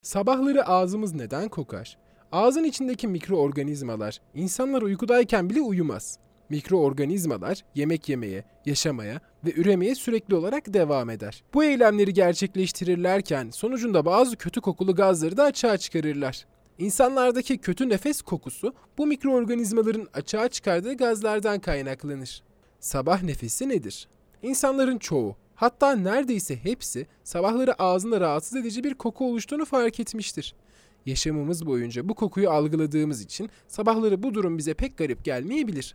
Sabahları ağzımız neden kokar? Ağzın içindeki mikroorganizmalar insanlar uykudayken bile uyumaz. Mikroorganizmalar yemek yemeye, yaşamaya ve üremeye sürekli olarak devam eder. Bu eylemleri gerçekleştirirlerken sonucunda bazı kötü kokulu gazları da açığa çıkarırlar. İnsanlardaki kötü nefes kokusu bu mikroorganizmaların açığa çıkardığı gazlardan kaynaklanır. Sabah nefesi nedir? İnsanların çoğu, hatta neredeyse hepsi sabahları ağzında rahatsız edici bir koku oluştuğunu fark etmiştir. Yaşamımız boyunca bu kokuyu algıladığımız için sabahları bu durum bize pek garip gelmeyebilir.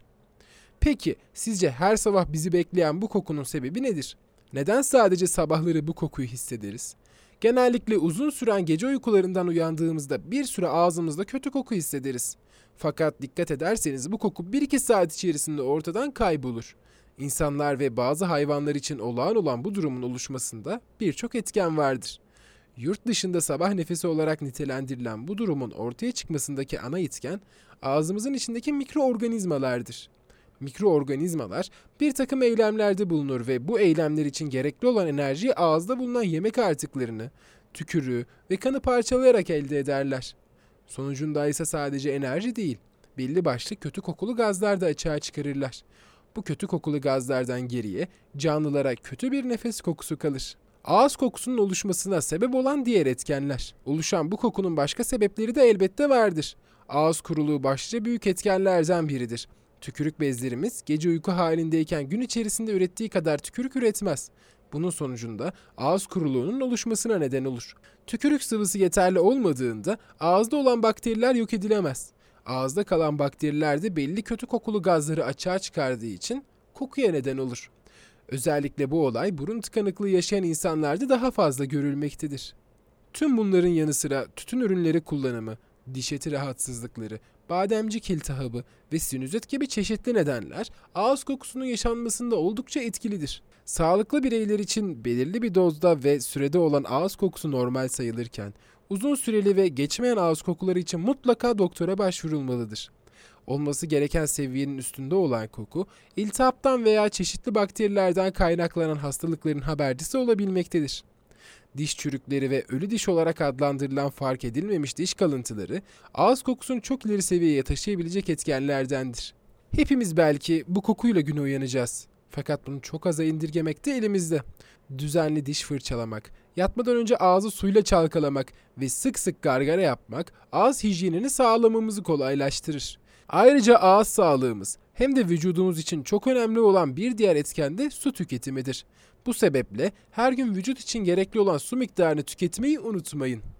Peki sizce her sabah bizi bekleyen bu kokunun sebebi nedir? Neden sadece sabahları bu kokuyu hissederiz? Genellikle uzun süren gece uykularından uyandığımızda bir süre ağzımızda kötü koku hissederiz. Fakat dikkat ederseniz bu koku 1-2 saat içerisinde ortadan kaybolur. İnsanlar ve bazı hayvanlar için olağan olan bu durumun oluşmasında birçok etken vardır. Yurt dışında sabah nefesi olarak nitelendirilen bu durumun ortaya çıkmasındaki ana etken ağzımızın içindeki mikroorganizmalardır. Mikroorganizmalar bir takım eylemlerde bulunur ve bu eylemler için gerekli olan enerjiyi ağızda bulunan yemek artıklarını, tükürüğü ve kanı parçalayarak elde ederler. Sonucunda ise sadece enerji değil, belli başlı kötü kokulu gazlar da açığa çıkarırlar. Bu kötü kokulu gazlardan geriye canlılara kötü bir nefes kokusu kalır. Ağız kokusunun oluşmasına sebep olan diğer etkenler. Oluşan bu kokunun başka sebepleri de elbette vardır. Ağız kuruluğu başlıca büyük etkenlerden biridir. Tükürük bezlerimiz gece uyku halindeyken gün içerisinde ürettiği kadar tükürük üretmez. Bunun sonucunda ağız kuruluğunun oluşmasına neden olur. Tükürük sıvısı yeterli olmadığında ağızda olan bakteriler yok edilemez. Ağızda kalan bakteriler de belli kötü kokulu gazları açığa çıkardığı için kokuya neden olur. Özellikle bu olay burun tıkanıklığı yaşayan insanlarda daha fazla görülmektedir. Tüm bunların yanı sıra tütün ürünleri kullanımı, diş eti rahatsızlıkları, bademcik iltihabı ve sinüzit gibi çeşitli nedenler ağız kokusunun yaşanmasında oldukça etkilidir. Sağlıklı bireyler için belirli bir dozda ve sürede olan ağız kokusu normal sayılırken, uzun süreli ve geçmeyen ağız kokuları için mutlaka doktora başvurulmalıdır. Olması gereken seviyenin üstünde olan koku, iltihaptan veya çeşitli bakterilerden kaynaklanan hastalıkların habercisi olabilmektedir. Diş çürükleri ve ölü diş olarak adlandırılan fark edilmemiş diş kalıntıları, ağız kokusunu çok ileri seviyeye taşıyabilecek etkenlerdendir. Hepimiz belki bu kokuyla güne uyanacağız. Fakat bunu çok aza indirgemek de elimizde. Düzenli diş fırçalamak, yatmadan önce ağzı suyla çalkalamak ve sık sık gargara yapmak ağız hijyenini sağlamamızı kolaylaştırır. Ayrıca ağız sağlığımız hem de vücudumuz için çok önemli olan bir diğer etken de su tüketimidir. Bu sebeple her gün vücut için gerekli olan su miktarını tüketmeyi unutmayın.